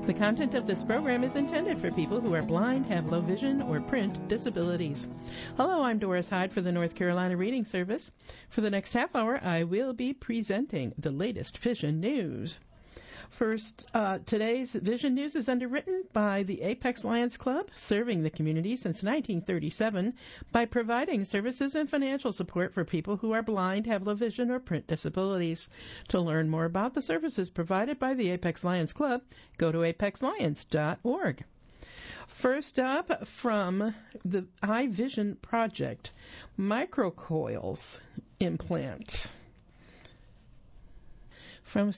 The content of this program is intended for people who are blind, have low vision, or print disabilities. Hello, I'm Doris Hyde for the North Carolina Reading Service. For the next half hour, I will be presenting the latest vision news. First, today's Vision News is underwritten by the Apex Lions Club, serving the community since 1937 by providing services and financial support for people who are blind, have low vision, or print disabilities. To learn more about the services provided by the Apex Lions Club, go to apexlions.org. First up, from the iVision Project, microcoils implant. From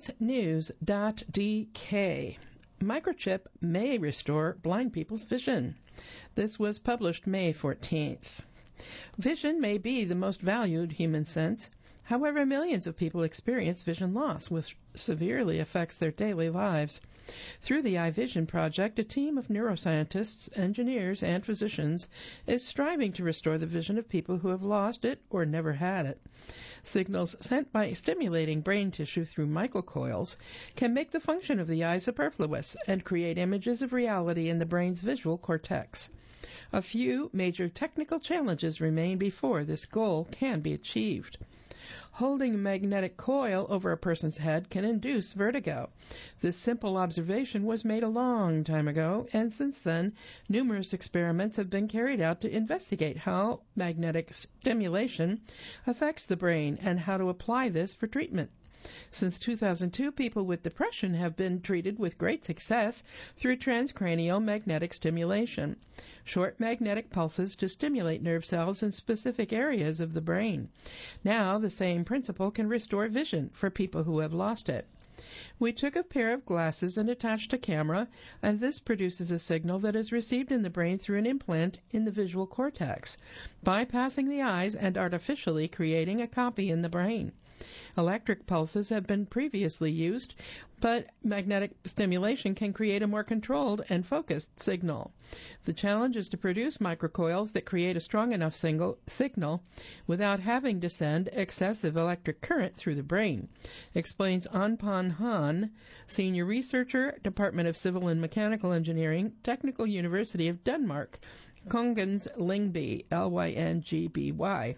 ScienceNews.dk, microchip may restore blind people's vision. This was published May 14th. Vision may be the most valued human sense. However, millions of people experience vision loss, which severely affects their daily lives. Through the iVision Project, a team of neuroscientists, engineers, and physicians is striving to restore the vision of people who have lost it or never had it. Signals sent by stimulating brain tissue through microcoils can make the function of the eye superfluous and create images of reality in the brain's visual cortex. A few major technical challenges remain before this goal can be achieved. Holding a magnetic coil over a person's head can induce vertigo. This simple observation was made a long time ago, and since then, numerous experiments have been carried out to investigate how magnetic stimulation affects the brain and how to apply this for treatment. Since 2002, people with depression have been treated with great success through transcranial magnetic stimulation, short magnetic pulses to stimulate nerve cells in specific areas of the brain. Now, the same principle can restore vision for people who have lost it. We took a pair of glasses and attached a camera, and this produces a signal that is received in the brain through an implant in the visual cortex, bypassing the eyes and artificially creating a copy in the brain. Electric pulses have been previously used, but magnetic stimulation can create a more controlled and focused signal. The challenge is to produce microcoils that create a strong enough signal without having to send excessive electric current through the brain, explains Anpan Han, Senior Researcher, Department of Civil and Mechanical Engineering, Technical University of Denmark, Kongens Lyngby, Lyngby.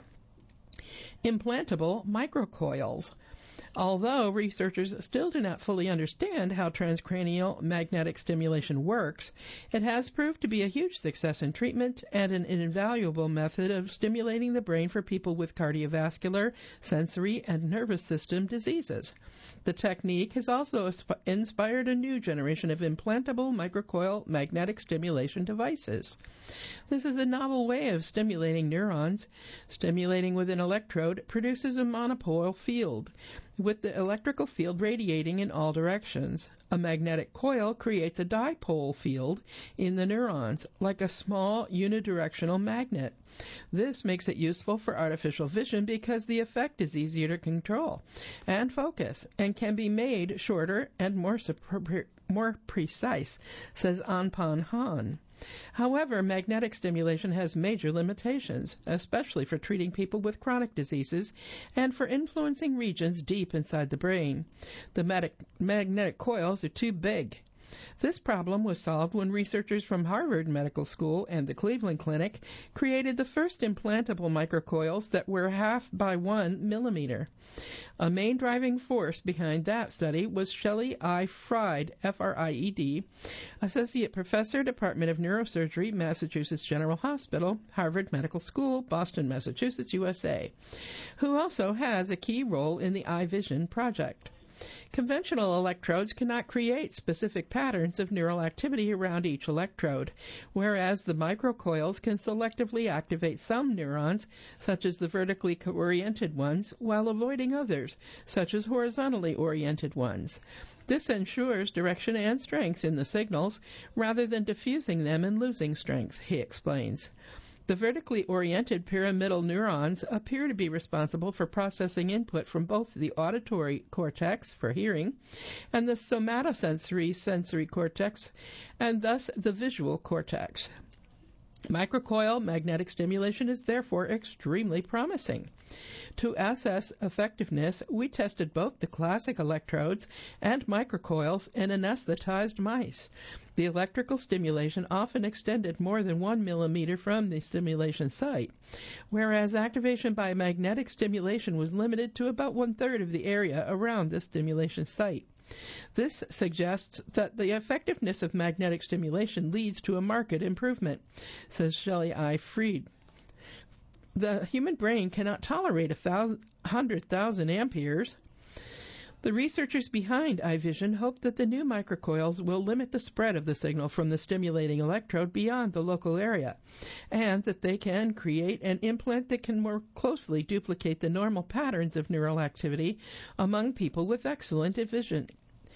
Implantable microcoils. Although researchers still do not fully understand how transcranial magnetic stimulation works, it has proved to be a huge success in treatment and an invaluable method of stimulating the brain for people with cardiovascular, sensory, and nervous system diseases. The technique has also inspired a new generation of implantable microcoil magnetic stimulation devices. This is a novel way of stimulating neurons. Stimulating with an electrode produces a monopole field, with the electrical field radiating in all directions. A magnetic coil creates a dipole field in the neurons, like a small unidirectional magnet. This makes it useful for artificial vision because the effect is easier to control and focus and can be made shorter and more precise, says Anpan Han. However, magnetic stimulation has major limitations, especially for treating people with chronic diseases and for influencing regions deep inside the brain. The magnetic coils are too big. This problem was solved when researchers from Harvard Medical School and the Cleveland Clinic created the first implantable microcoils that were 1/2 by 1 millimeter. A main driving force behind that study was Shelley I. Fried, Fried, Associate Professor, Department of Neurosurgery, Massachusetts General Hospital, Harvard Medical School, Boston, Massachusetts, USA, who also has a key role in the iVision project. Conventional electrodes cannot create specific patterns of neural activity around each electrode, whereas the microcoils can selectively activate some neurons, such as the vertically oriented ones, while avoiding others, such as horizontally oriented ones. This ensures direction and strength in the signals, rather than diffusing them and losing strength, he explains. The vertically oriented pyramidal neurons appear to be responsible for processing input from both the auditory cortex for hearing and the somatosensory sensory cortex, and thus the visual cortex. Microcoil magnetic stimulation is therefore extremely promising. To assess effectiveness, we tested both the classic electrodes and microcoils in anesthetized mice. The electrical stimulation often extended more than 1 millimeter from the stimulation site, whereas activation by magnetic stimulation was limited to about 1/3 of the area around the stimulation site. This suggests that the effectiveness of magnetic stimulation leads to a marked improvement, says Shelley I. Fried. The human brain cannot tolerate 100,000 amperes. The researchers behind iVision hope that the new microcoils will limit the spread of the signal from the stimulating electrode beyond the local area, and that they can create an implant that can more closely duplicate the normal patterns of neural activity among people with excellent vision.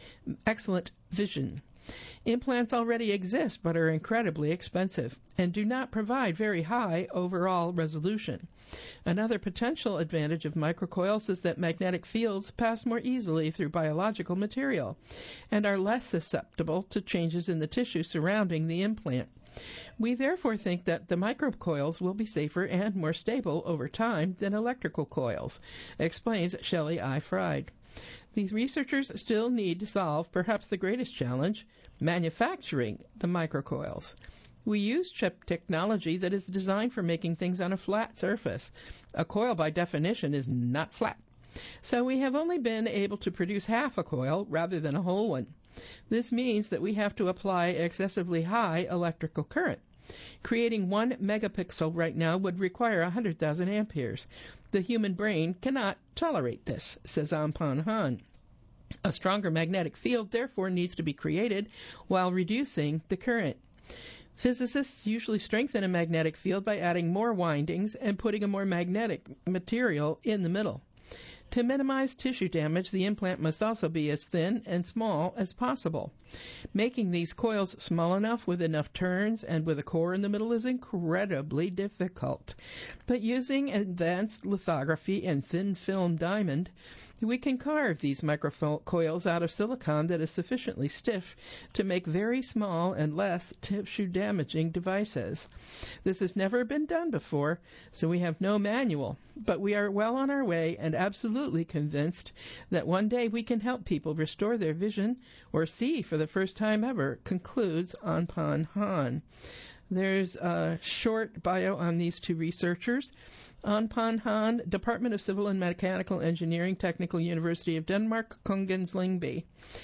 Implants already exist but are incredibly expensive and do not provide very high overall resolution. Another potential advantage of microcoils is that magnetic fields pass more easily through biological material and are less susceptible to changes in the tissue surrounding the implant. We therefore think that the microcoils will be safer and more stable over time than electrical coils, explains Shelley I. Fried. These researchers still need to solve perhaps the greatest challenge, manufacturing the microcoils. We use chip technology that is designed for making things on a flat surface. A coil, by definition, is not flat. So we have only been able to produce half a coil rather than a whole one. This means that we have to apply excessively high electrical current. Creating 1 megapixel right now would require 100,000 amperes. The human brain cannot tolerate this, says Anpan Han. A stronger magnetic field therefore needs to be created while reducing the current. Physicists usually strengthen a magnetic field by adding more windings and putting a more magnetic material in the middle. To minimize tissue damage, the implant must also be as thin and small as possible. Making these coils small enough with enough turns and with a core in the middle is incredibly difficult. But using advanced lithography and thin film diamond, we can carve these microcoils out of silicon that is sufficiently stiff to make very small and less tissue-damaging devices. This has never been done before, so we have no manual, but we are well on our way and absolutely convinced that one day we can help people restore their vision or see for the first time ever, concludes Anpan Han. There's a short bio on these two researchers. Anpan Han, Department of Civil and Mechanical Engineering, Technical University of Denmark, Kongens Lyngby.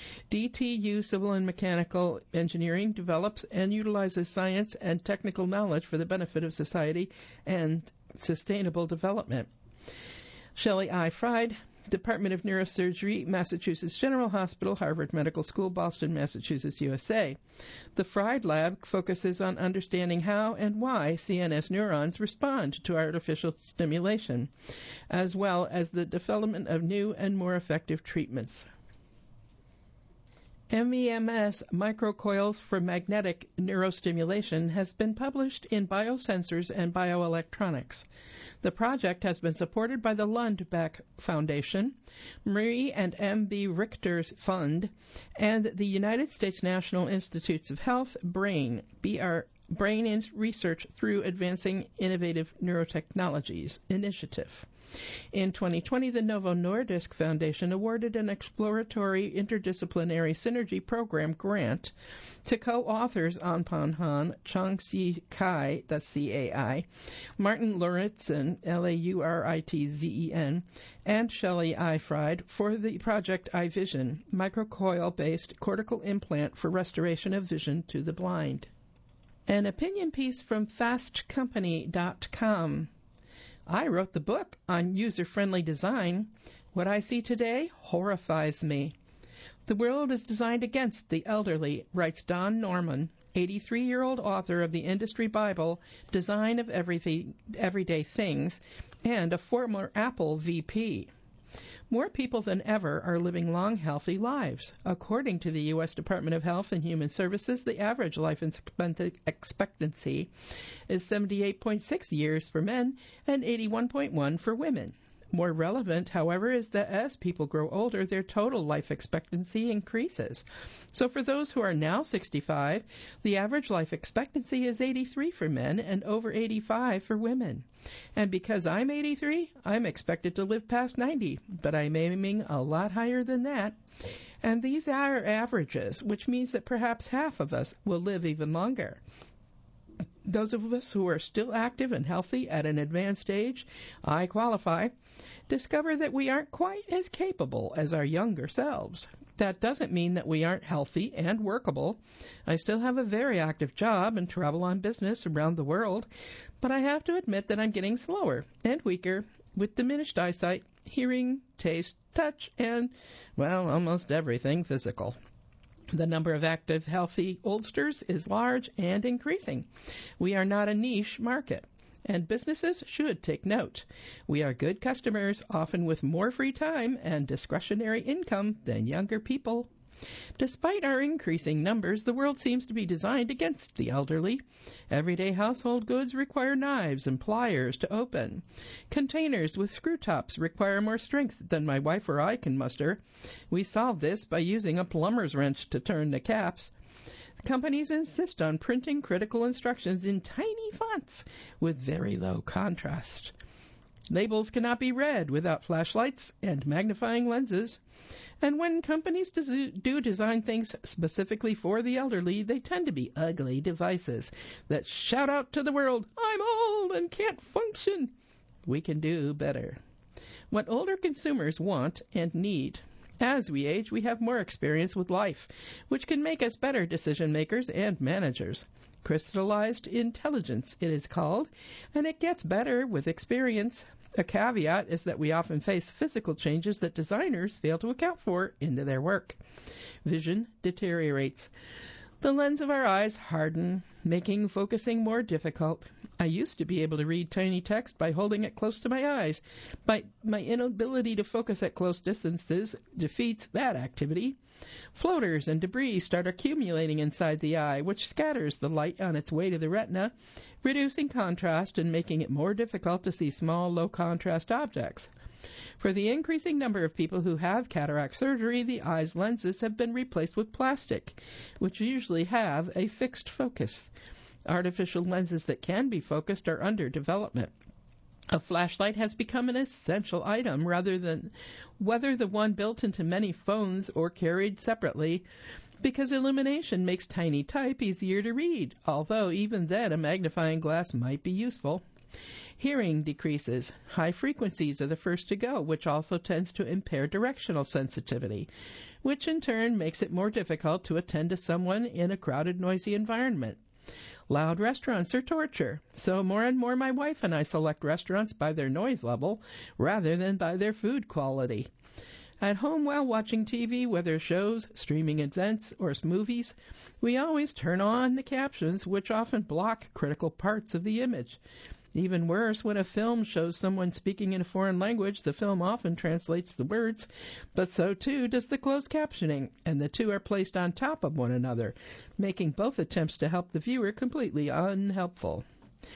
DTU Civil and Mechanical Engineering develops and utilizes science and technical knowledge for the benefit of society and sustainable development. Shelley I. Fried, Department of Neurosurgery, Massachusetts General Hospital, Harvard Medical School, Boston, Massachusetts, USA. The Fried Lab focuses on understanding how and why CNS neurons respond to artificial stimulation, as well as the development of new and more effective treatments. MEMS microcoils for magnetic neurostimulation has been published in Biosensors and Bioelectronics. The project has been supported by the Lundbeck Foundation, Marie and M.B. Richter's Fund, and the United States National Institutes of Health BRAIN Research through Advancing Innovative Neurotechnologies Initiative. In 2020, the Novo Nordisk Foundation awarded an exploratory interdisciplinary synergy program grant to co-authors Anpan Han, Chang-Si Cai, that's C-A-I, Martin Lauritzen, L-A-U-R-I-T-Z-E-N, and Shelley I. Fried for the project iVision, microcoil-based cortical implant for restoration of vision to the blind. An opinion piece from FastCompany.com. I wrote the book on user-friendly design. What I see today horrifies me. The world is designed against the elderly, writes Don Norman, 83-year-old author of the industry Bible, Design of Everyday Things, and a former Apple VP. More people than ever are living long, healthy lives. According to the U.S. Department of Health and Human Services, the average life expectancy is 78.6 years for men and 81.1 for women. More relevant, however, is that as people grow older, their total life expectancy increases. So for those who are now 65, the average life expectancy is 83 for men and over 85 for women. And because I'm 83, I'm expected to live past 90, but I'm aiming a lot higher than that. And these are averages, which means that perhaps half of us will live even longer. Those of us who are still active and healthy at an advanced age, I qualify, discover that we aren't quite as capable as our younger selves. That doesn't mean that we aren't healthy and workable. I still have a very active job and travel on business around the world, but I have to admit that I'm getting slower and weaker with diminished eyesight, hearing, taste, touch, and, well, almost everything physical. The number of active, healthy oldsters is large and increasing. We are not a niche market, and businesses should take note. We are good customers, often with more free time and discretionary income than younger people. Despite our increasing numbers, the world seems to be designed against the elderly. Everyday household goods require knives and pliers to open. Containers with screw tops require more strength than my wife or I can muster. We solve this by using a plumber's wrench to turn the caps. Companies insist on printing critical instructions in tiny fonts with very low contrast. Labels cannot be read without flashlights and magnifying lenses. And when companies do design things specifically for the elderly, they tend to be ugly devices that shout out to the world, "I'm old and can't function." We can do better. What older consumers want and need. As we age, we have more experience with life, which can make us better decision makers and managers. Crystallized intelligence, it is called, and it gets better with experience. A caveat is that we often face physical changes that designers fail to account for into their work. Vision deteriorates. The lens of our eyes harden, making focusing more difficult. I used to be able to read tiny text by holding it close to my eyes, but my inability to focus at close distances defeats that activity. Floaters and debris start accumulating inside the eye, which scatters the light on its way to the retina, reducing contrast and making it more difficult to see small, low-contrast objects. For the increasing number of people who have cataract surgery, the eye's lenses have been replaced with plastic, which usually have a fixed focus. Artificial lenses that can be focused are under development. A flashlight has become an essential item rather than whether the one built into many phones or carried separately, because illumination makes tiny type easier to read, although even then a magnifying glass might be useful. Hearing decreases. High frequencies are the first to go, which also tends to impair directional sensitivity, which in turn makes it more difficult to attend to someone in a crowded, noisy environment. Loud restaurants are torture, so more and more my wife and I select restaurants by their noise level rather than by their food quality. At home while watching TV, whether shows, streaming events, or movies, we always turn on the captions, which often block critical parts of the image. Even worse, when a film shows someone speaking in a foreign language, the film often translates the words, but so too does the closed captioning, and the two are placed on top of one another, making both attempts to help the viewer completely unhelpful.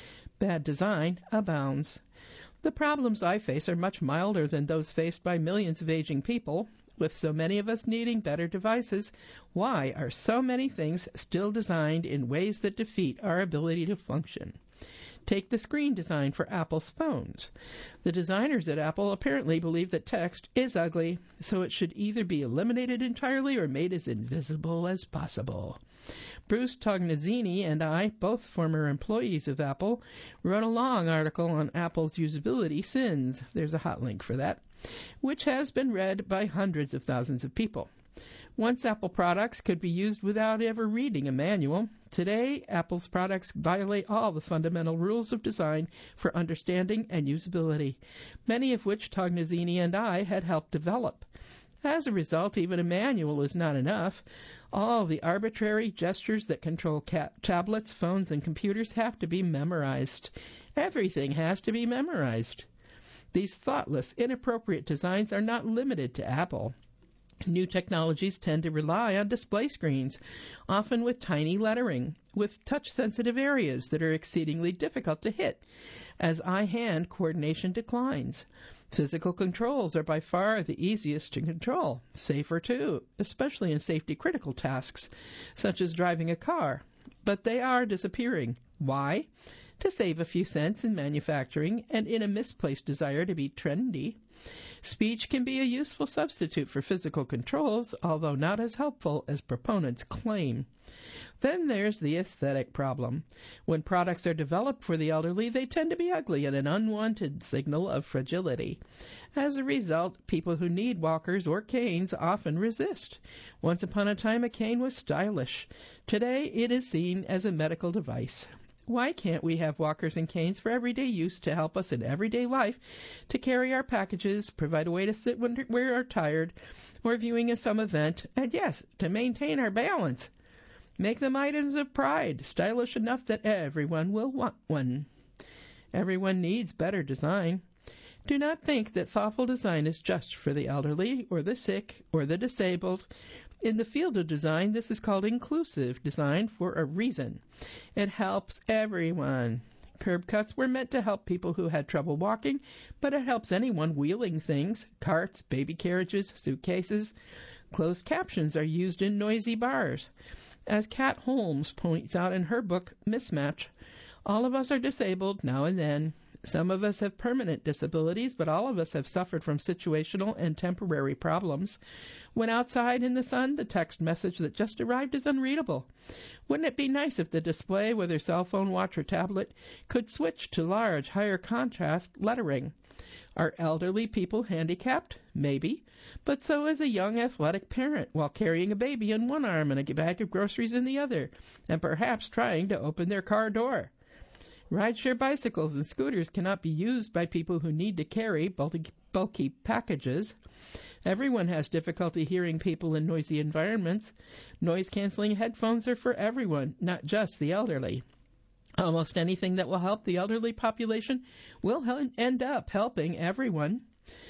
Bad design abounds. The problems I face are much milder than those faced by millions of aging people. With so many of us needing better devices, why are so many things still designed in ways that defeat our ability to function? Take the screen design for Apple's phones. The designers at Apple apparently believe that text is ugly, so it should either be eliminated entirely or made as invisible as possible. Bruce Tognazini and I, both former employees of Apple, wrote a long article on Apple's usability sins. There's a hot link for that, which has been read by hundreds of thousands of people. Once Apple products could be used without ever reading a manual. Today, Apple's products violate all the fundamental rules of design for understanding and usability, many of which Tognazini and I had helped develop. As a result, even a manual is not enough. All the arbitrary gestures that control tablets, phones, and computers have to be memorized. Everything has to be memorized. These thoughtless, inappropriate designs are not limited to Apple. New technologies tend to rely on display screens, often with tiny lettering, with touch-sensitive areas that are exceedingly difficult to hit, as eye-hand coordination declines. Physical controls are by far the easiest to control, safer too, especially in safety-critical tasks, such as driving a car. But they are disappearing. Why? To save a few cents in manufacturing and in a misplaced desire to be trendy. Speech can be a useful substitute for physical controls, although not as helpful as proponents claim. Then there's the aesthetic problem. When products are developed for the elderly, they tend to be ugly and an unwanted signal of fragility. As a result, people who need walkers or canes often resist. Once upon a time, a cane was stylish. Today, it is seen as a medical device. Why can't we have walkers and canes for everyday use to help us in everyday life, to carry our packages, provide a way to sit when we are tired or viewing some event, and yes, to maintain our balance? Make them items of pride, stylish enough that everyone will want one. Everyone needs better design. Do not think that thoughtful design is just for the elderly or the sick or the disabled. In the field of design, this is called inclusive design for a reason. It helps everyone. Curb cuts were meant to help people who had trouble walking, but it helps anyone wheeling things, carts, baby carriages, suitcases. Closed captions are used in noisy bars. As Kat Holmes points out in her book, Mismatch, all of us are disabled now and then. Some of us have permanent disabilities, but all of us have suffered from situational and temporary problems. When outside in the sun, the text message that just arrived is unreadable. Wouldn't it be nice if the display, whether cell phone, watch, or tablet, could switch to large, higher contrast lettering? Are elderly people handicapped? Maybe. But so is a young athletic parent while carrying a baby in one arm and a bag of groceries in the other, and perhaps trying to open their car door. Rideshare bicycles and scooters cannot be used by people who need to carry bulky packages. Everyone has difficulty hearing people in noisy environments. Noise-canceling headphones are for everyone, not just the elderly. Almost anything that will help the elderly population will end up helping everyone.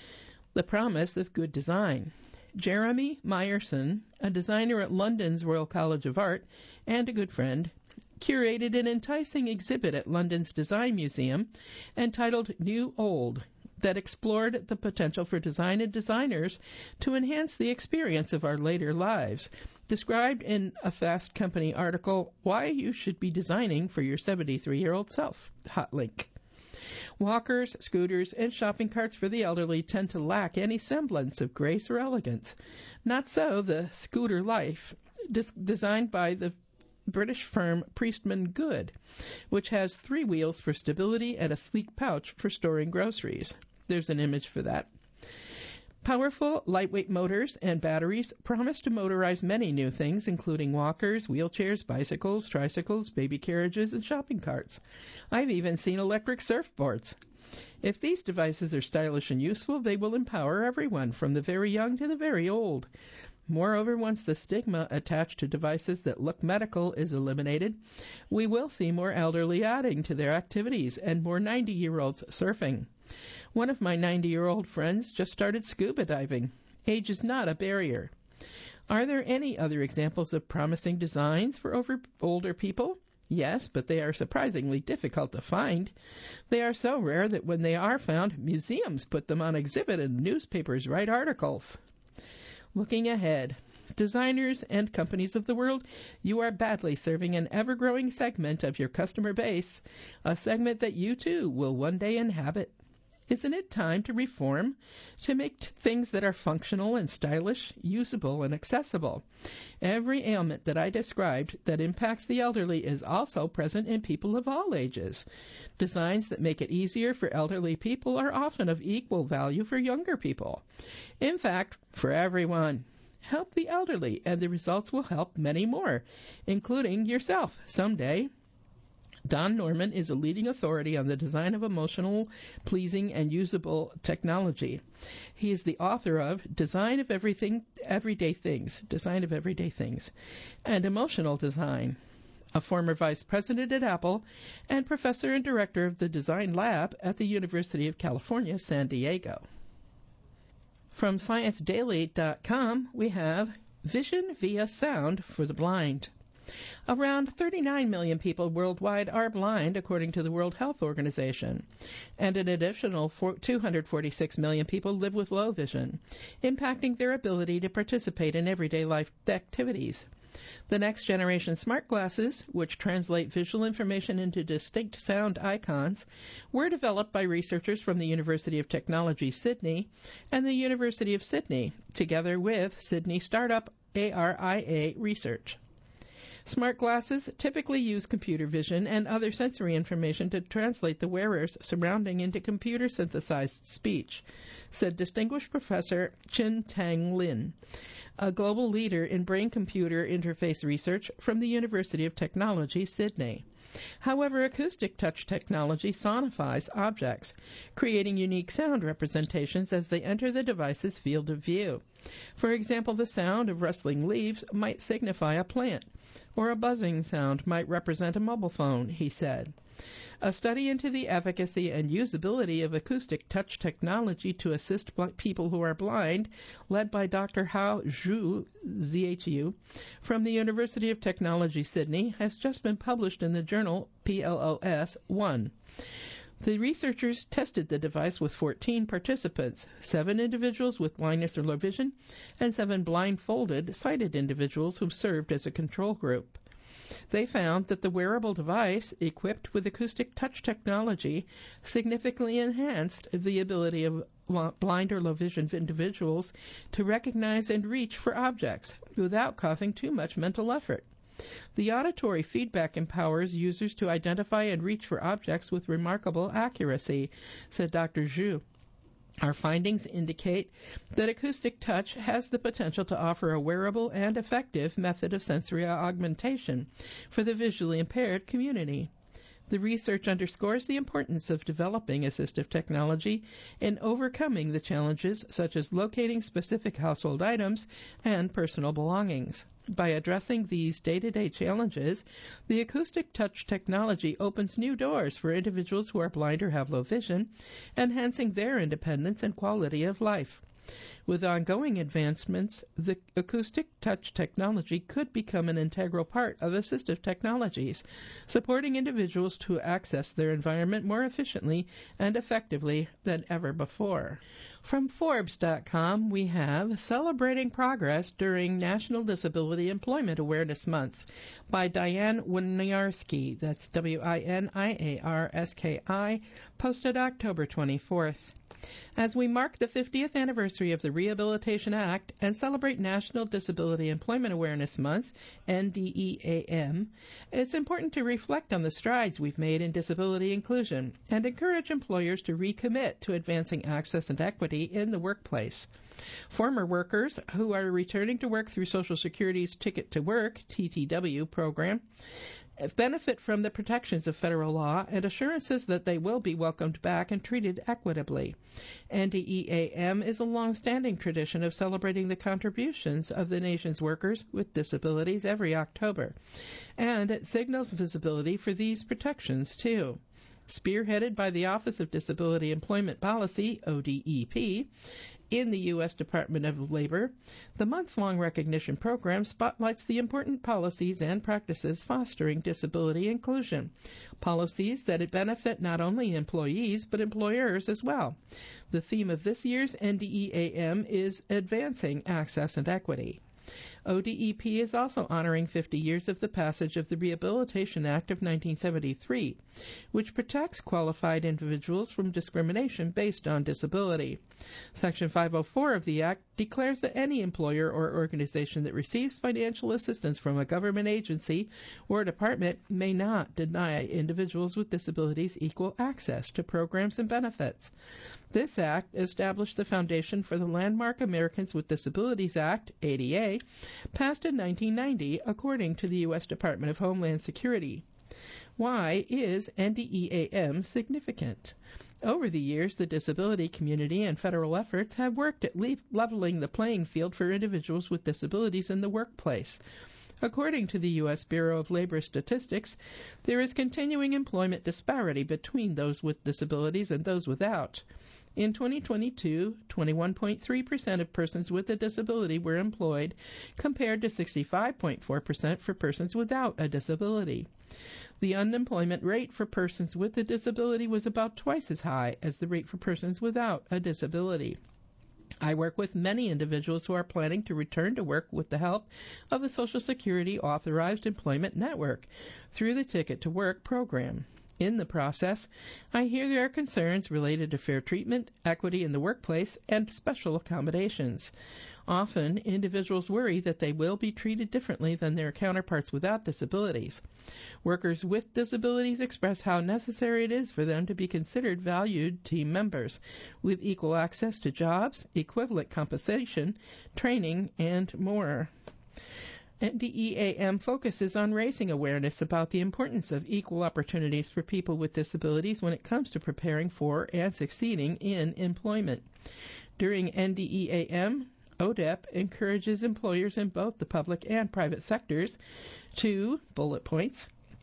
The promise of good design. Jeremy Meyerson, a designer at London's Royal College of Art and a good friend, curated an enticing exhibit at London's Design Museum entitled New Old that explored the potential for design and designers to enhance the experience of our later lives, described in a Fast Company article, Why You Should Be Designing for Your 73-Year-Old Self. Hot link. Walkers, scooters, and shopping carts for the elderly tend to lack any semblance of grace or elegance. Not so the Scooter Life, designed by the British firm Priestman Good, which has 3 wheels for stability and a sleek pouch for storing groceries. There's an image for that. Powerful, lightweight motors and batteries promise to motorize many new things, including walkers, wheelchairs, bicycles, tricycles, baby carriages, and shopping carts. I've even seen electric surfboards. If these devices are stylish and useful, they will empower everyone, from the very young to the very old. Moreover, once the stigma attached to devices that look medical is eliminated, we will see more elderly adding to their activities and more 90-year-olds surfing. One of my 90-year-old friends just started scuba diving. Age is not a barrier. Are there any other examples of promising designs for older people? Yes, but they are surprisingly difficult to find. They are so rare that when they are found, museums put them on exhibit and newspapers write articles. Looking ahead, designers and companies of the world, you are badly serving an ever-growing segment of your customer base, a segment that you too will one day inhabit. Isn't it time to reform, to make things that are functional and stylish, usable and accessible? Every ailment that I described that impacts the elderly is also present in people of all ages. Designs that make it easier for elderly people are often of equal value for younger people. In fact, for everyone. Help the elderly, and the results will help many more, including yourself someday. Don Norman is a leading authority on the design of emotional, pleasing, and usable technology. He is the author of Design of Everyday Things, and Emotional Design, a former vice president at Apple and professor and director of the Design Lab at the University of California, San Diego. From ScienceDaily.com, we have Vision via Sound for the Blind. Around 39 million people worldwide are blind, according to the World Health Organization, and an additional 246 million people live with low vision, impacting their ability to participate in everyday life activities. The next generation smart glasses, which translate visual information into distinct sound icons, were developed by researchers from the University of Technology, Sydney, and the University of Sydney, together with Sydney startup ARIA Research. Smart glasses typically use computer vision and other sensory information to translate the wearer's surrounding into computer-synthesized speech, said distinguished Professor Chin Tang Lin, a global leader in brain-computer interface research from the University of Technology, Sydney. However, acoustic touch technology sonifies objects, creating unique sound representations as they enter the device's field of view. For example, the sound of rustling leaves might signify a plant, or a buzzing sound might represent a mobile phone, he said. A study into the efficacy and usability of acoustic touch technology to assist people who are blind, led by Dr. Hao Zhu, ZHU, from the University of Technology, Sydney, has just been published in the journal PLOS 1. The researchers tested the device with 14 participants, 7 individuals with blindness or low vision, and 7 blindfolded, sighted individuals who served as a control group. They found that the wearable device, equipped with acoustic touch technology, significantly enhanced the ability of blind or low vision individuals to recognize and reach for objects without causing too much mental effort. The auditory feedback empowers users to identify and reach for objects with remarkable accuracy, said Dr. Zhu. Our findings indicate that acoustic touch has the potential to offer a wearable and effective method of sensory augmentation for the visually impaired community. The research underscores the importance of developing assistive technology in overcoming the challenges such as locating specific household items and personal belongings. By addressing these day-to-day challenges, the acoustic touch technology opens new doors for individuals who are blind or have low vision, enhancing their independence and quality of life. With ongoing advancements, the acoustic touch technology could become an integral part of assistive technologies, supporting individuals to access their environment more efficiently and effectively than ever before. From Forbes.com, we have Celebrating Progress During National Disability Employment Awareness Month by Diane Winiarski. That's Winiarski, posted October 24th. As we mark the 50th anniversary of the Rehabilitation Act and celebrate National Disability Employment Awareness Month, NDEAM, it's important to reflect on the strides we've made in disability inclusion and encourage employers to recommit to advancing access and equity in the workplace. Former workers who are returning to work through Social Security's Ticket to Work, TTW, program benefit from the protections of federal law and assurances that they will be welcomed back and treated equitably. NDEAM is a long-standing tradition of celebrating the contributions of the nation's workers with disabilities every October, and it signals visibility for these protections, too. Spearheaded by the Office of Disability Employment Policy, ODEP, in the U.S. Department of Labor, the month-long recognition program spotlights the important policies and practices fostering disability inclusion, policies that benefit not only employees but employers as well. The theme of this year's NDEAM is Advancing Access and Equity. ODEP is also honoring 50 years of the passage of the Rehabilitation Act of 1973, which protects qualified individuals from discrimination based on disability. Section 504 of the Act declares that any employer or organization that receives financial assistance from a government agency or department may not deny individuals with disabilities equal access to programs and benefits. This act established the foundation for the landmark Americans with Disabilities Act, ADA, passed in 1990, according to the U.S. Department of Homeland Security. Why is NDEAM significant? Over the years, the disability community and federal efforts have worked at leveling the playing field for individuals with disabilities in the workplace. According to the U.S. Bureau of Labor Statistics, there is continuing employment disparity between those with disabilities and those without. In 2022, 21.3% of persons with a disability were employed, compared to 65.4% for persons without a disability. The unemployment rate for persons with a disability was about twice as high as the rate for persons without a disability. I work with many individuals who are planning to return to work with the help of the Social Security Authorized Employment Network through the Ticket to Work program. In the process, I hear there are concerns related to fair treatment, equity in the workplace, and special accommodations. Often, individuals worry that they will be treated differently than their counterparts without disabilities. Workers with disabilities express how necessary it is for them to be considered valued team members, with equal access to jobs, equivalent compensation, training, and more. NDEAM focuses on raising awareness about the importance of equal opportunities for people with disabilities when it comes to preparing for and succeeding in employment. During NDEAM, ODEP encourages employers in both the public and private sectors to, bullet points,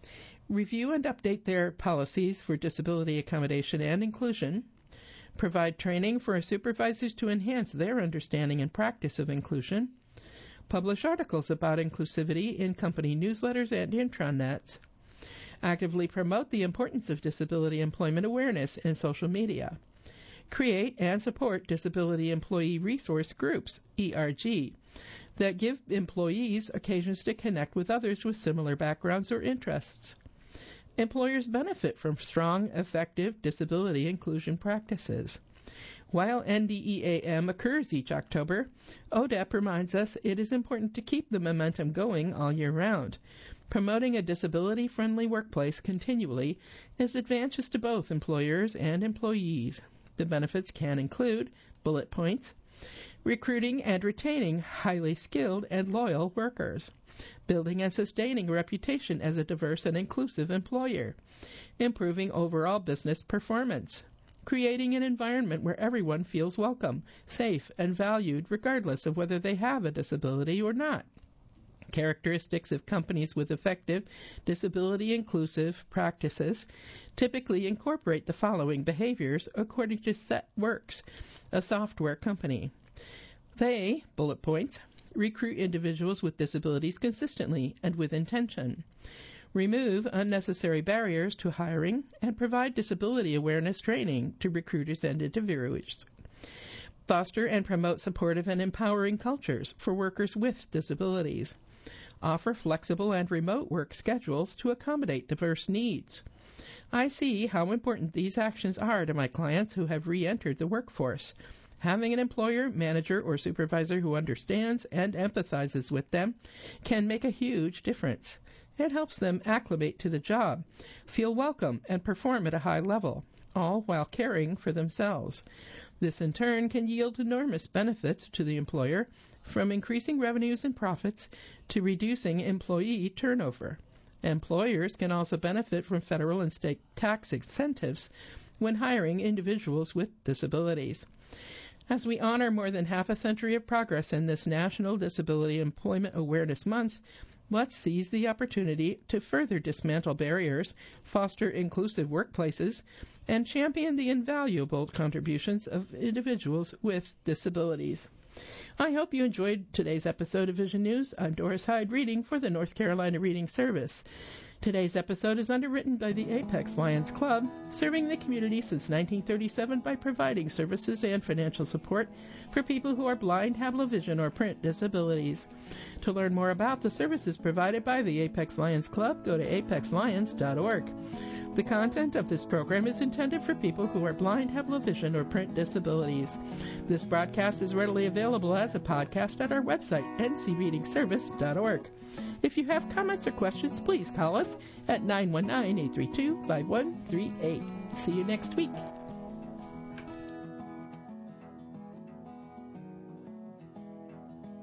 review and update their policies for disability accommodation and inclusion, provide training for supervisors to enhance their understanding and practice of inclusion, publish articles about inclusivity in company newsletters and intranets, actively promote the importance of disability employment awareness in social media, create and support disability employee resource groups, ERG, that give employees occasions to connect with others with similar backgrounds or interests. Employers benefit from strong, effective disability inclusion practices. While NDEAM occurs each October, ODEP reminds us it is important to keep the momentum going all year round. Promoting a disability-friendly workplace continually is advantageous to both employers and employees. The benefits can include, bullet points, recruiting and retaining highly skilled and loyal workers, building and sustaining a reputation as a diverse and inclusive employer, improving overall business performance, creating an environment where everyone feels welcome, safe, and valued regardless of whether they have a disability or not. Characteristics of companies with effective disability-inclusive practices typically incorporate the following behaviors according to SetWorks, a software company. They, bullet points, recruit individuals with disabilities consistently and with intention, remove unnecessary barriers to hiring, and provide disability awareness training to recruiters and interviewers. Foster and promote supportive and empowering cultures for workers with disabilities. Offer flexible and remote work schedules to accommodate diverse needs. I see how important these actions are to my clients who have re-entered the workforce. Having an employer, manager, or supervisor who understands and empathizes with them can make a huge difference. It helps them acclimate to the job, feel welcome, and perform at a high level, all while caring for themselves. This, in turn, can yield enormous benefits to the employer, from increasing revenues and profits to reducing employee turnover. Employers can also benefit from federal and state tax incentives when hiring individuals with disabilities. As we honor more than half a century of progress in this National Disability Employment Awareness Month, let's seize the opportunity to further dismantle barriers, foster inclusive workplaces, and champion the invaluable contributions of individuals with disabilities. I hope you enjoyed today's episode of Vision News. I'm Doris Hyde, reading for the North Carolina Reading Service. Today's episode is underwritten by the Apex Lions Club, serving the community since 1937 by providing services and financial support for people who are blind, have low vision, or print disabilities. To learn more about the services provided by the Apex Lions Club, go to apexlions.org. The content of this program is intended for people who are blind, have low vision, or print disabilities. This broadcast is readily available as a podcast at our website, ncreadingservice.org. If you have comments or questions, please call us at 919-832-5138. See you next week.